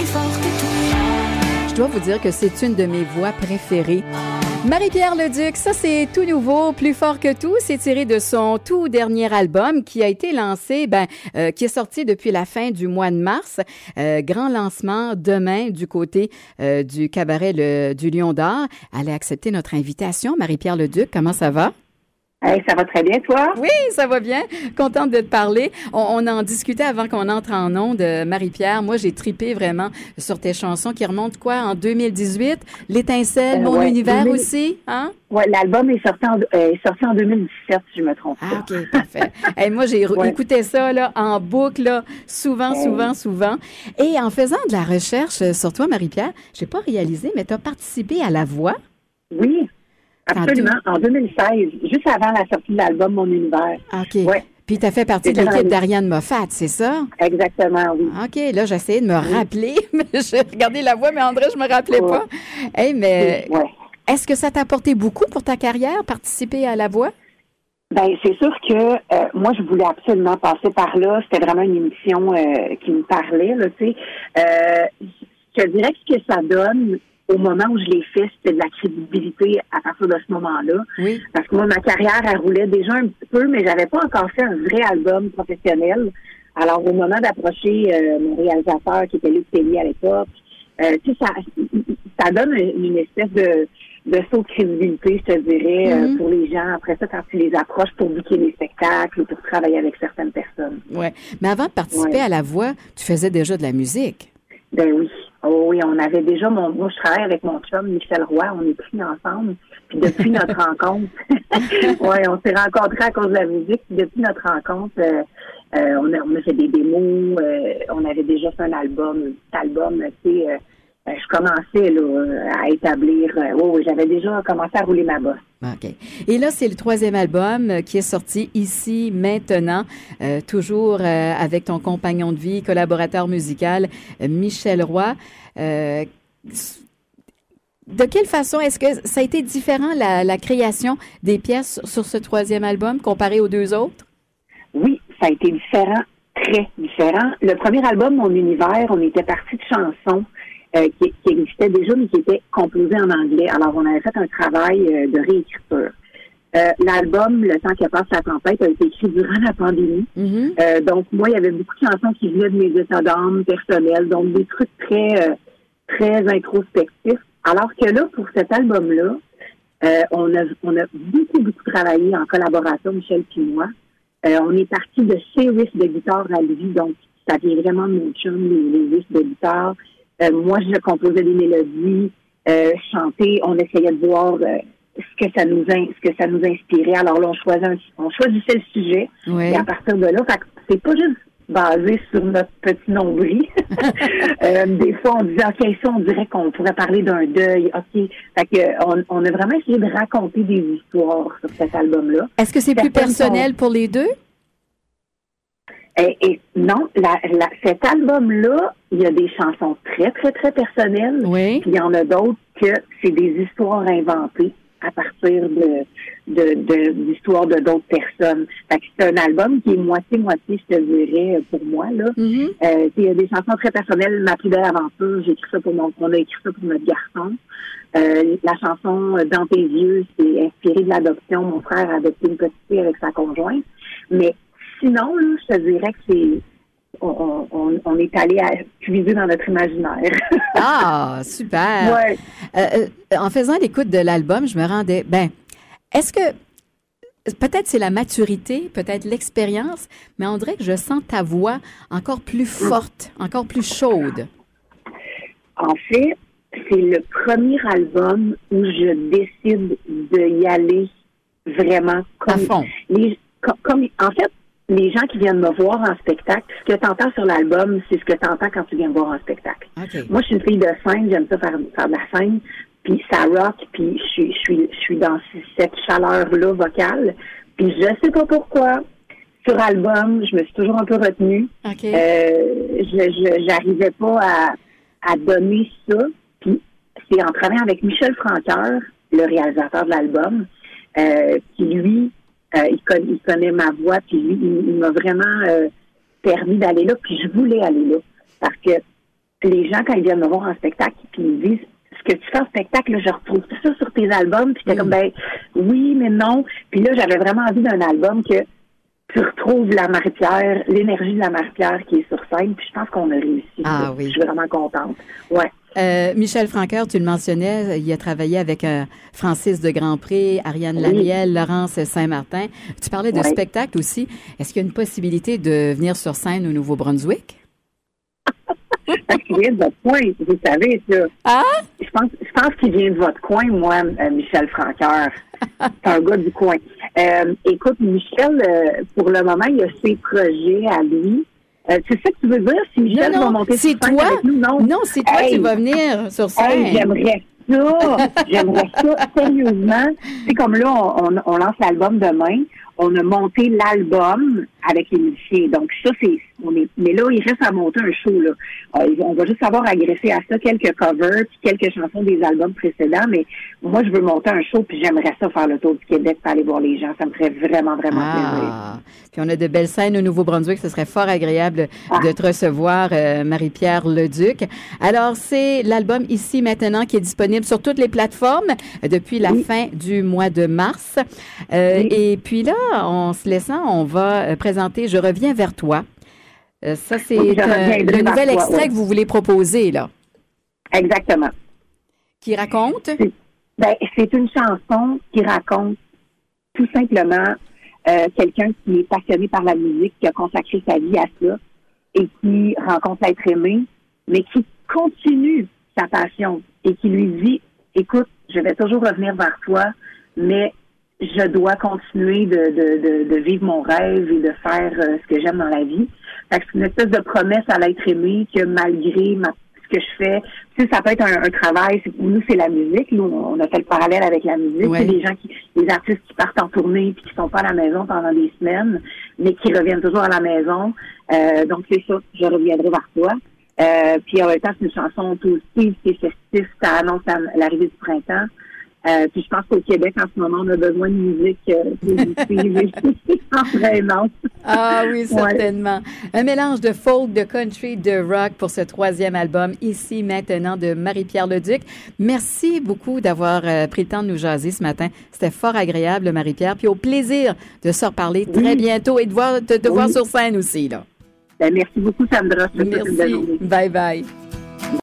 Je dois vous dire que c'est une de mes voix préférées. Marie-Pierre Leduc, ça c'est tout nouveau, Plus fort que tout, c'est tiré de son tout dernier album qui a été lancé, qui est sorti depuis la fin du mois de mars. Grand lancement demain du côté du cabaret du Lion d'Or. Elle a accepté notre invitation. Marie-Pierre Leduc, comment ça va? Hey, ça va très bien, toi? Oui, ça va bien. Contente de te parler. On en discutait avant qu'on entre en ondes, Marie-Pierre. Moi, j'ai tripé vraiment sur tes chansons qui remontent en 2018? L'étincelle, Mon univers aussi, hein? Oui, l'album est sorti en 2017, si je me trompe pas. Ah, OK, parfait. Hey, moi, j'ai écouté ça là, en boucle, là, souvent. Et en faisant de la recherche sur toi, Marie-Pierre, j'ai pas réalisé, mais tu as participé à La Voix. Oui. Absolument, en 2016, juste avant la sortie de l'album Mon univers. OK. Ouais. Puis tu as fait partie de l'équipe d'Ariane Moffat, c'est ça? Exactement, oui. OK, là, j'essayais de me rappeler. J'ai regardé La Voix, mais André, je me rappelais pas. Hey, mais est-ce que ça t'a apporté beaucoup pour ta carrière, participer à La Voix? Ben, c'est sûr que moi, je voulais absolument passer par là. C'était vraiment une émission qui me parlait, là, tu sais. Je te dirais que ce que ça donne au moment où je l'ai fait, c'était de la crédibilité à partir de ce moment-là. Oui. Parce que moi, ma carrière, elle roulait déjà un petit peu, mais j'avais pas encore fait un vrai album professionnel. Alors, au moment d'approcher mon réalisateur, qui était Luc Tellier à l'époque, tu sais, ça donne une espèce de saut de crédibilité, je te dirais, pour les gens. Après ça, quand tu les approches pour booker les spectacles ou pour travailler avec certaines personnes. Oui. Mais avant de participer à La Voix, tu faisais déjà de la musique. Ben oui. Oh oui, on avait déjà moi, je travaille avec mon chum, Michel Roy, on est pris ensemble. Puis depuis notre rencontre, on s'est rencontrés à cause de la musique. Puis depuis notre rencontre, on a fait des démos, on avait déjà fait un album, tu sais, je commençais là, à établir, j'avais déjà commencé à rouler ma bosse. OK. Et là, c'est le 3e album qui est sorti ici, maintenant, toujours avec ton compagnon de vie, collaborateur musical, Michel Roy. De quelle façon est-ce que ça a été différent, la création des pièces sur ce 3e album comparé aux 2 autres? Oui, ça a été différent, très différent. Le premier album, Mon univers, on était parti de chansons qui existait déjà, mais qui était composé en anglais. Alors, on avait fait un travail de réécriture. L'album, Le temps que passe la tempête, a été écrit durant la pandémie. Mm-hmm. Donc, moi, il y avait beaucoup de chansons qui venaient de mes états d'âme personnels, donc des trucs très introspectifs. Alors que là, pour cet album-là, on a beaucoup travaillé en collaboration, Michel et moi. On est parti de ses riffs de guitare à lui, donc ça vient vraiment de mon chum, les riffs de guitare. Moi, je composais des mélodies, chantais, on essayait de voir ce que ça nous inspirait. Alors là, on choisissait le sujet, et à partir de là, c'est pas juste basé sur notre petit nombril. Des fois, on disait, OK, ça, on dirait qu'on pourrait parler d'un deuil. OK. Fait que, on a vraiment essayé de raconter des histoires sur cet album-là. Est-ce que c'est plus personnel pour les deux? Et non, cet album-là, il y a des chansons très personnelles. Oui. Puis il y en a d'autres que c'est des histoires inventées à partir d'histoires de d'autres personnes. Fait que c'est un album qui est moitié-moitié, je te dirais, pour moi, là. Mm-hmm. Il y a des chansons très personnelles. Ma plus belle aventure, on a écrit ça pour notre garçon. La chanson Dans tes yeux, c'est inspiré de l'adoption. Mon frère a adopté une petite fille avec sa conjointe. Mais sinon, là, je te dirais que on est allé puiser dans notre imaginaire. Ah, super! Ouais. En faisant l'écoute de l'album, je me rendais... est-ce que... Peut-être c'est la maturité, peut-être l'expérience, mais on dirait que je sens ta voix encore plus forte, encore plus chaude. En fait, c'est le premier album où je décide d'y aller vraiment comme... À fond. En fait, les gens qui viennent me voir en spectacle, ce que tu entends sur l'album, c'est ce que tu entends quand tu viens me voir en spectacle. Okay. Moi, je suis une fille de scène, j'aime ça faire de la scène, puis ça rock, puis je suis dans cette chaleur-là vocale. Puis je sais pas pourquoi, sur album, je me suis toujours un peu retenue. Okay. J'arrivais pas à donner ça. Puis c'est en travaillant avec Michel Francoeur, le réalisateur de l'album, qui lui... il connaît ma voix, puis lui, il m'a vraiment permis d'aller là, puis je voulais aller là. Parce que les gens, quand ils viennent me voir en spectacle, puis ils me disent, ce que tu fais en spectacle, là, je retrouve ça sur tes albums. Puis j'étais comme, ben oui, mais non. Puis là, j'avais vraiment envie d'un album que tu retrouves la Marie-Pierre, l'énergie de la Marie-Pierre qui est sur scène. Puis je pense qu'on a réussi. Ah oui. Je suis vraiment contente. Ouais. Michel Francoeur, tu le mentionnais, il a travaillé avec Francis de Grandpré, Ariane Lamiel, Laurence Saint-Martin. Tu parlais de spectacle aussi. Est-ce qu'il y a une possibilité de venir sur scène au Nouveau-Brunswick? Qui vient de votre coin, vous savez, ça. Ah? Je pense qu'il vient de votre coin, moi, Michel Francoeur. C'est un gars du coin. Écoute, Michel, pour le moment, il a ses projets à lui. C'est ça que tu veux dire? Si Michel va monter sur scène avec nous? Non, c'est toi qui vas venir sur scène. J'aimerais ça, sérieusement. C'est comme là, on lance l'album demain. On a monté l'album avec les musiciens. Donc ça, mais là, il reste à monter un show, là. On va juste avoir agressé à ça quelques covers puis quelques chansons des albums précédents, mais moi, je veux monter un show puis j'aimerais ça faire le tour du Québec pour aller voir les gens. Ça me ferait vraiment, vraiment plaisir. Puis on a de belles scènes au Nouveau-Brunswick. Ce serait fort agréable de te recevoir, Marie-Pierre Leduc. Alors, c'est l'album Ici Maintenant qui est disponible sur toutes les plateformes depuis la fin du mois de mars. Et puis là, en se laissant, on va présenter Je reviens vers toi. Ça, c'est le nouvel extrait que vous voulez proposer, là. Exactement. Qui raconte? C'est une chanson qui raconte tout simplement quelqu'un qui est passionné par la musique, qui a consacré sa vie à ça et qui rencontre l'être aimé, mais qui continue sa passion et qui lui dit, écoute, je vais toujours revenir vers toi, mais je dois continuer de vivre mon rêve et de faire ce que j'aime dans la vie. Fait que c'est une espèce de promesse à l'être aimé que malgré ce que je fais, tu sais, ça peut être un travail. Nous, c'est la musique. Nous, on a fait le parallèle avec la musique. Ouais. C'est les artistes qui partent en tournée puis qui sont pas à la maison pendant des semaines, mais qui reviennent toujours à la maison. Donc, c'est ça. Je reviendrai vers toi. Puis en même temps, c'est une chanson positive, c'est festif, ça annonce l'arrivée du printemps. Puis je pense qu'au Québec, en ce moment, on a besoin de musique positive et entraînante. Ah oui, certainement. Un mélange de folk, de country, de rock pour ce 3e album, Ici Maintenant, de Marie-Pierre Leduc. Merci beaucoup d'avoir pris le temps de nous jaser ce matin. C'était fort agréable, Marie-Pierre. Puis au plaisir de se reparler très bientôt et de te voir sur scène aussi, là. Merci beaucoup, Sandra. Merci. Bye bye.